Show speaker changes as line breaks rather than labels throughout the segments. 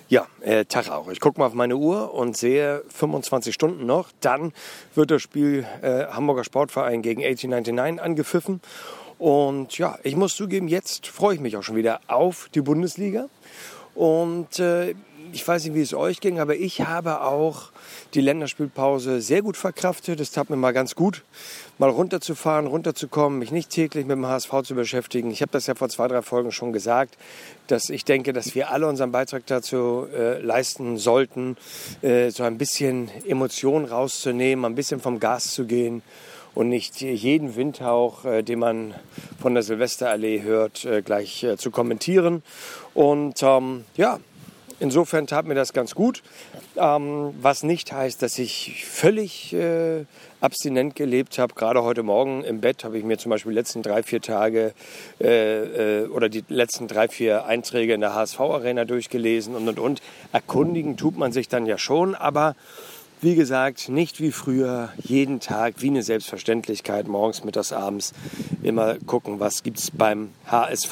Ja, Tag auch. Ich gucke mal auf meine Uhr und sehe 25 Stunden noch. Dann wird das Spiel Hamburger Sportverein gegen 1899 angepfiffen. Und ja, ich muss zugeben, jetzt freue ich mich auch schon wieder auf die Bundesliga. Und ich weiß nicht, wie es euch ging, aber ich habe auch die Länderspielpause sehr gut verkraftet. Es tat mir mal ganz gut, mal runterzufahren, runterzukommen, mich nicht täglich mit dem HSV zu beschäftigen. Ich habe das ja vor 2-3 Folgen schon gesagt, dass ich denke, dass wir alle unseren Beitrag dazu leisten sollten, so ein bisschen Emotionen rauszunehmen, ein bisschen vom Gas zu gehen und nicht jeden Windhauch, den man von der Silvesterallee hört, gleich zu kommentieren. Und ja, insofern tat mir das ganz gut, was nicht heißt, dass ich völlig abstinent gelebt habe. Gerade heute Morgen im Bett habe ich mir zum Beispiel die letzten 3-4 Tage oder die letzten 3-4 Einträge in der HSV-Arena durchgelesen und. Erkundigen tut man sich dann ja schon, aber wie gesagt, nicht wie früher, jeden Tag, wie eine Selbstverständlichkeit, morgens, mittags, abends, immer gucken, was gibt es beim HSV.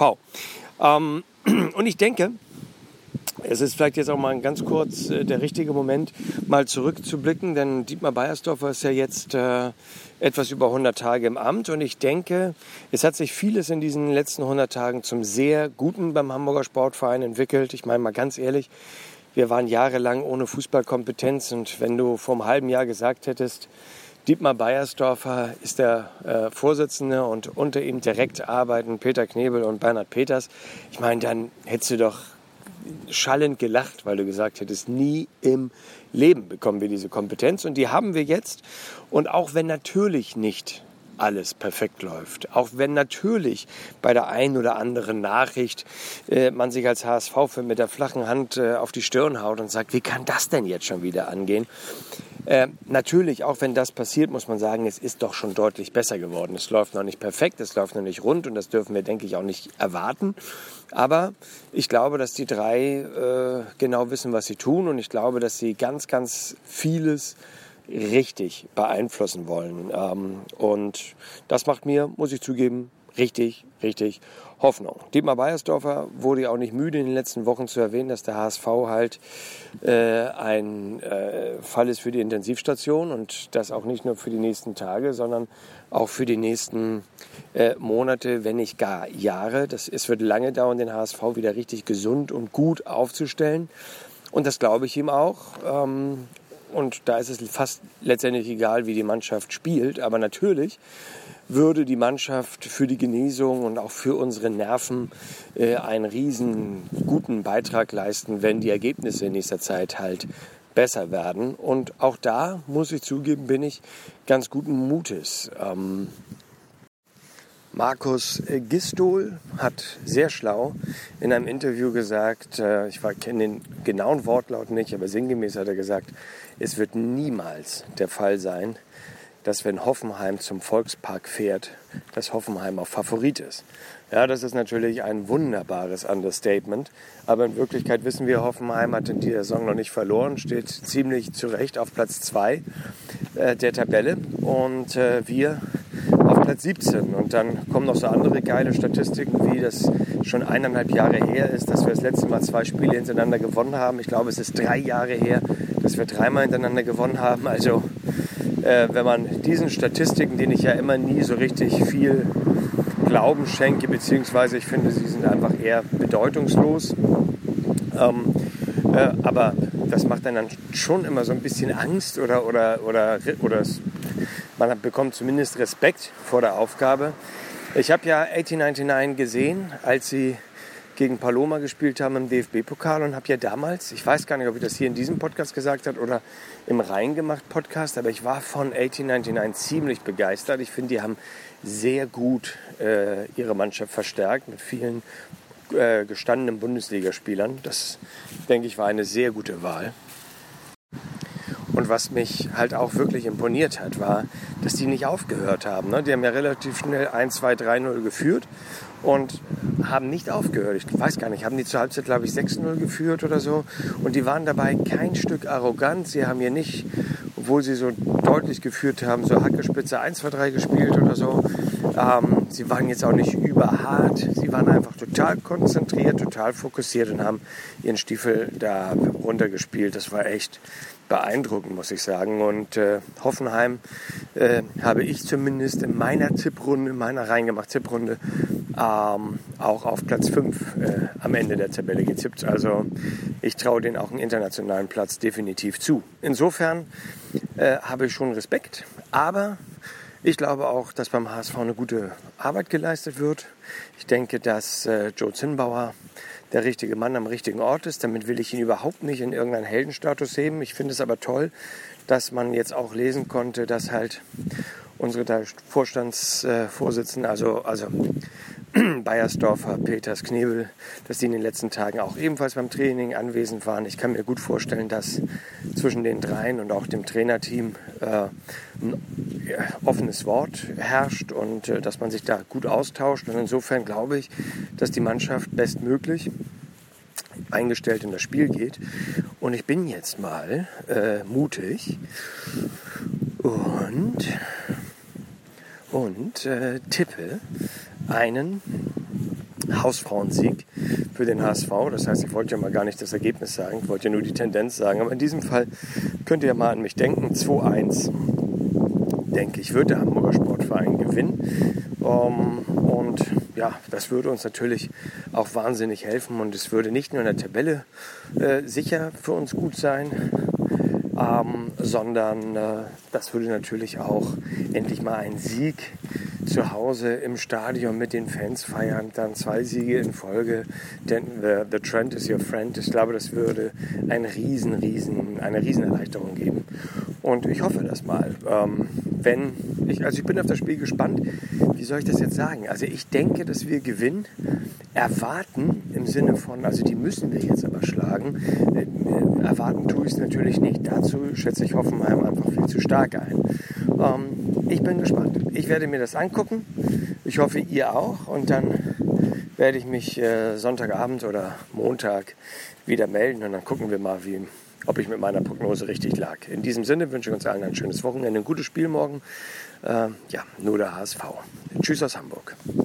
Und ich denke, es ist vielleicht jetzt auch mal ganz kurz der richtige Moment, mal zurückzublicken, denn Dietmar Beiersdorfer ist ja jetzt etwas über 100 Tage im Amt und ich denke, es hat sich vieles in diesen letzten 100 Tagen zum sehr Guten beim Hamburger Sportverein entwickelt. Ich meine mal ganz ehrlich, wir waren jahrelang ohne Fußballkompetenz und wenn du vor einem halben Jahr gesagt hättest, Dietmar Beiersdorfer ist der Vorsitzende und unter ihm direkt arbeiten Peter Knebel und Bernhard Peters, ich meine, dann hättest du doch schallend gelacht, weil du gesagt hättest, nie im Leben bekommen wir diese Kompetenz und die haben wir jetzt. Und auch wenn natürlich nicht alles perfekt läuft, auch wenn natürlich bei der einen oder anderen Nachricht man sich als HSV-Fan mit der flachen Hand auf die Stirn haut und sagt, wie kann das denn jetzt schon wieder angehen? Natürlich, auch wenn das passiert, muss man sagen, es ist doch schon deutlich besser geworden. Es läuft noch nicht perfekt, es läuft noch nicht rund und das dürfen wir, denke ich, auch nicht erwarten. Aber ich glaube, dass die drei genau wissen, was sie tun und ich glaube, dass sie ganz, ganz vieles richtig beeinflussen wollen. Und das macht mir, muss ich zugeben, richtig Hoffnung. Dietmar Beiersdorfer wurde ja auch nicht müde, in den letzten Wochen zu erwähnen, dass der HSV halt ein Fall ist für die Intensivstation und das auch nicht nur für die nächsten Tage, sondern auch für die nächsten Monate, wenn nicht gar Jahre. Es wird lange dauern, den HSV wieder richtig gesund und gut aufzustellen. Und das glaube ich ihm auch. Und da ist es fast letztendlich egal, wie die Mannschaft spielt. Aber natürlich würde die Mannschaft für die Genesung und auch für unsere Nerven einen riesen guten Beitrag leisten, wenn die Ergebnisse in nächster Zeit halt besser werden. Und auch da, muss ich zugeben, bin ich ganz guten Mutes. Markus Gistol hat sehr schlau in einem Interview gesagt, ich kenne den genauen Wortlaut nicht, aber sinngemäß hat er gesagt, es wird niemals der Fall sein, dass wenn Hoffenheim zum Volkspark fährt, dass Hoffenheim auch Favorit ist. Ja, das ist natürlich ein wunderbares Understatement, aber in Wirklichkeit wissen wir, Hoffenheim hat in dieser Saison noch nicht verloren, steht ziemlich zurecht auf Platz 2 der Tabelle und wir auf Platz 17. Und dann kommen noch so andere geile Statistiken, wie das schon 1,5 Jahre her ist, dass wir das letzte Mal 2 Spiele hintereinander gewonnen haben. Ich glaube, es ist 3 Jahre her, dass wir 3-mal hintereinander gewonnen haben. Also wenn man diesen Statistiken, denen ich ja immer nie so richtig viel Glauben schenke, beziehungsweise ich finde, sie sind einfach eher bedeutungslos. Aber das macht dann schon immer so ein bisschen Angst oder man bekommt zumindest Respekt vor der Aufgabe. Ich habe ja 1899 gesehen, als sie gegen Paloma gespielt haben im DFB-Pokal und habe ja damals, ich weiß gar nicht, ob ich das hier in diesem Podcast gesagt habe oder im Reingemacht-Podcast, aber ich war von 1899 ziemlich begeistert. Ich finde, die haben sehr gut ihre Mannschaft verstärkt mit vielen gestandenen Bundesligaspielern. Das, denke ich, war eine sehr gute Wahl. Und was mich halt auch wirklich imponiert hat, war, dass die nicht aufgehört haben. Ne? Die haben ja relativ schnell 1-2-3-0 geführt und haben nicht aufgehört. Ich weiß gar nicht, haben die zur Halbzeit, glaube ich, 6-0 geführt oder so. Und die waren dabei kein Stück arrogant. Sie haben hier nicht, obwohl sie so deutlich geführt haben, so Hackespitze 1-2-3 gespielt oder so. Sie waren jetzt auch nicht überhart. Sie waren einfach total konzentriert, total fokussiert und haben ihren Stiefel da runtergespielt. Das war echt beeindruckend, muss ich sagen. Und Hoffenheim habe ich zumindest in meiner Reingemacht-Tipprunde auch auf Platz 5 am Ende der Tabelle getippt. Also ich traue denen auch einen internationalen Platz definitiv zu. Insofern habe ich schon Respekt, aber ich glaube auch, dass beim HSV eine gute Arbeit geleistet wird. Ich denke, dass Joe Zinnbauer der richtige Mann am richtigen Ort ist. Damit will ich ihn überhaupt nicht in irgendeinen Heldenstatus heben. Ich finde es aber toll, dass man jetzt auch lesen konnte, dass halt unsere Vorstandsvorsitzenden, also Beiersdorfer, Peters, Knebel, dass die in den letzten Tagen auch ebenfalls beim Training anwesend waren. Ich kann mir gut vorstellen, dass zwischen den dreien und auch dem Trainerteam ein offenes Wort herrscht und dass man sich da gut austauscht. Und insofern glaube ich, dass die Mannschaft bestmöglich eingestellt in das Spiel geht. Und ich bin jetzt mal mutig und tippe einen Hausfrauensieg für den HSV. Das heißt, ich wollte ja mal gar nicht das Ergebnis sagen, ich wollte ja nur die Tendenz sagen. Aber in diesem Fall könnt ihr ja mal an mich denken. 2-1, denke ich, wird der Hamburger Sportverein gewinnen. Und ja, das würde uns natürlich auch wahnsinnig helfen. Und es würde nicht nur in der Tabelle sicher für uns gut sein, sondern das würde natürlich auch endlich mal ein Sieg zu Hause im Stadion mit den Fans feiern, dann 2 Siege in Folge, denn the trend is your friend. Ich glaube, das würde eine riesen Erleichterung geben. Und ich hoffe das mal. Ich bin auf das Spiel gespannt. Wie soll ich das jetzt sagen? Also ich denke, dass wir gewinnen. Erwarten im Sinne von, also die müssen wir jetzt aber schlagen. Erwarten tue ich es natürlich nicht. Dazu schätze ich Hoffenheim einfach viel zu stark ein. Ich bin gespannt. Ich werde mir das angucken. Ich hoffe, ihr auch. Und dann werde ich mich Sonntagabend oder Montag wieder melden. Und dann gucken wir mal, ob ich mit meiner Prognose richtig lag. In diesem Sinne wünsche ich uns allen ein schönes Wochenende, ein gutes Spiel morgen. Nur der HSV. Tschüss aus Hamburg.